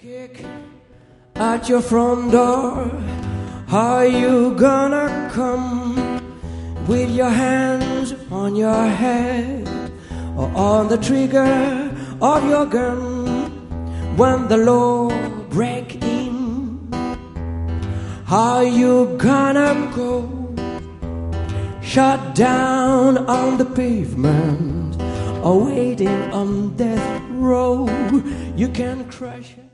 Kick at your front door. How you gonna come with your hands on your head or on the trigger of your gun when the law break in? How you gonna go shut down on the pavement or waiting on death row? You can crush it.